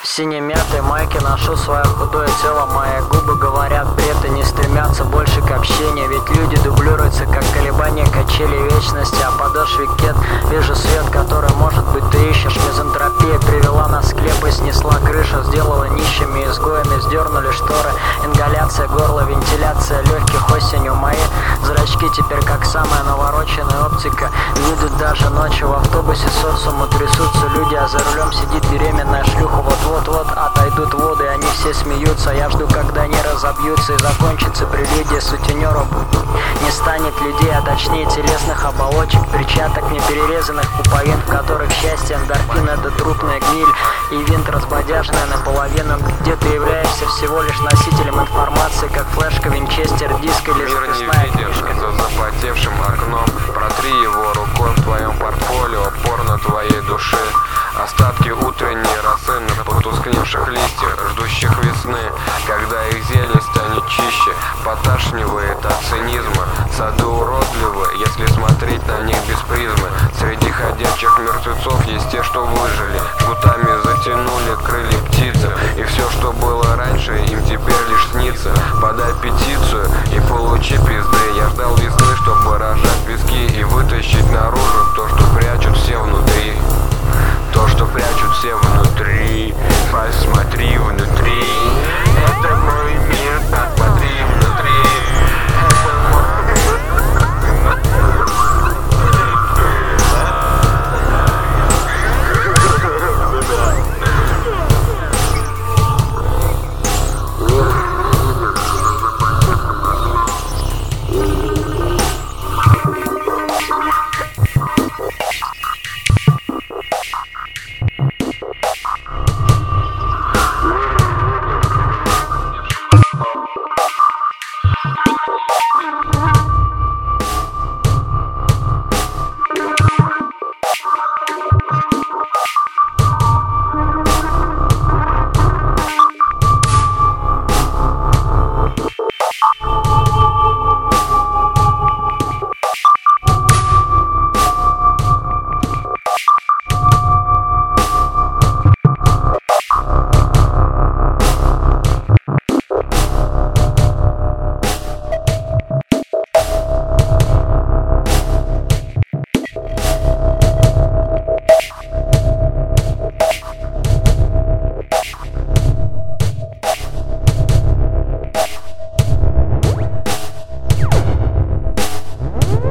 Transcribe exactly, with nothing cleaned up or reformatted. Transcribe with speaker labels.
Speaker 1: синей мятой майке ношу свое худое тело. Мои губы говорят бред и не стремятся больше к общению. Ведь люди дублируются, как колебания качели вечности. А подошве кет вижу свет, который, может быть, ты ищешь. Мизантропия привела нас в склеп и снесла крышу. Сделала нищими, изгоями, сдернули шторы. Ингаляция горла, вентиляция легких осенью. Мои зрачки теперь как самая навороченная оптика. Видят даже ночью в автобусе социума трясутся люди, а за рулем сидит беременная шлюха. Вот-вот-вот отойдут воды, они все смеются. Я жду, когда они разобьются и закончится прелюдия сутенеров. Не станет людей, а точнее телесных оболочек, перчаток, неперерезанных пуповин, в которых счастье, эндорфин — это трупная гниль и винт, разбодяженная наполовину, где ты являешься всего лишь носителем информации, как флешка, винчестер, диск или записная книжка.
Speaker 2: За запотевшим окном протри его рукой в твоем портфолио, порно твоей души. Остатки утренней росы на потускневших листьях, ждущих весны, когда их зелень станет чище. Поташнивает от цинизма. Сады уродливы, если смотреть на них без призмы. Среди ходячих мертвецов есть те, что выжили. Жгутами затянули крылья птицы, и все, что было раньше, им теперь лишь снится. Подай петицию и получи пизды. Я ждал весны, чтобы рожать пески и вытащить наружу то, что прячут все внутри. То, что прячут все внутри. Посмотри внутри. Это мой мир.